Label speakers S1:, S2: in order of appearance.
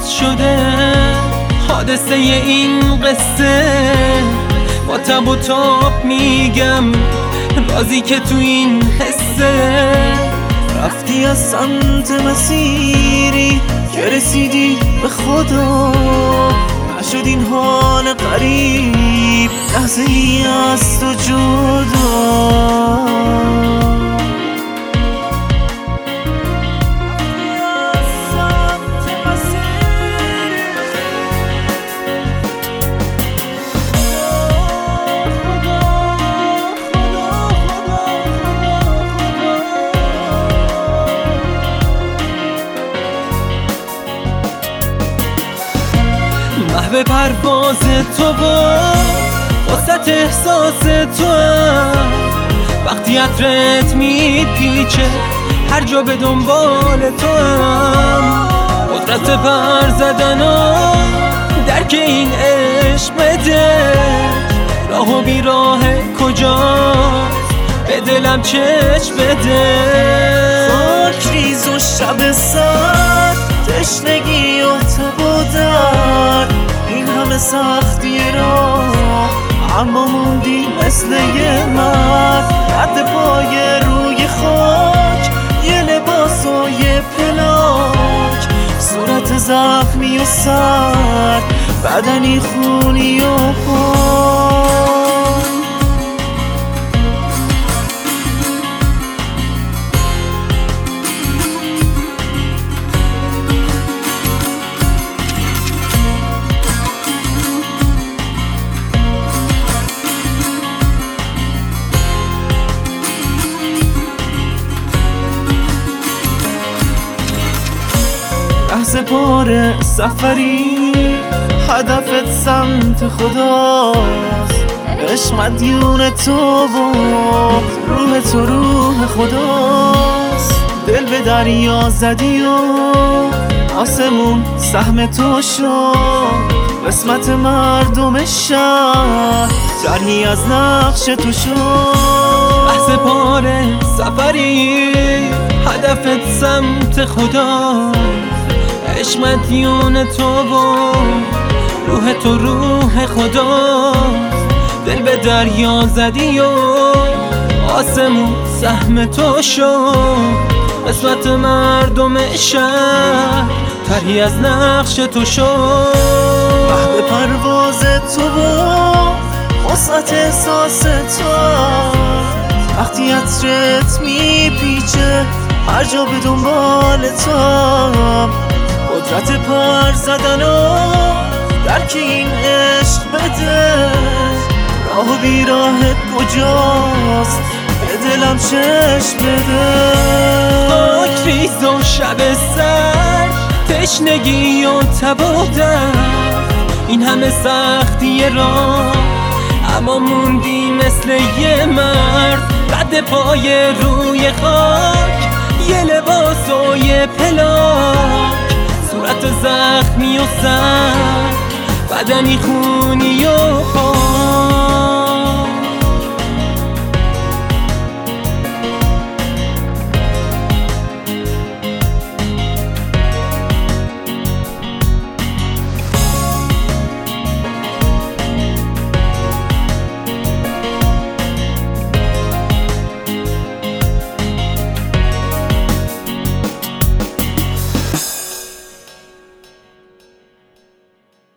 S1: شده حادثه این قصه. با تب و تاب میگم رازی که تو این حسه.
S2: رفتی از سمت مسیری که رسیدی به خدا، نشد این حال غریب لحظه ای از تو جدا.
S1: محو پرواز تو با وسط احساس تو هم، وقتی عطرت میپیچه هر جا به دنبال تو هم. قدرت پر زدن و درک این عشق بده، راه و بیراه کجاست به دلم چشم بده.
S2: خاک ریز و شب سر، تشنگی و تب و درد، این همه سختی راه اما موندی مثل یه مرد. رد پای روی خاک، یه لباس و یه پلاک، صورت زخمی و سرد، بدنی خونی و پاک.
S1: سپار سفری هدفت سمت خداست، عشق مدیون تو و روح تو روح خداست. دل به دریا زدی و آسمون سهم تو شد، قسمت مردم شهر طرحی از نقش تو شد. سپار سفری هدفت سمت خداست، عشق مدیون تو و روح تو روح خداست. دل به دریا زدی و آسمون سهم تو شد، قسمت مردم شهر طرحی از نقش تو شد.
S2: محو پرواز تو و وسط احساس تو، وقتی عطرت میپیچه هر جا به دنبال تو. قدرت پر زدن و درک این عشق بده، راه و بیراهت کجاست به دلم چشم بده.
S1: خاک ریز و شب سر، تشنگی و تب و درد، این همه سختی راه اما موندی مثل یه مرد. رد پای روی خاک، یه لباس و یه پلاک، صورت زخمی و سر، بدنی خونی و پاک.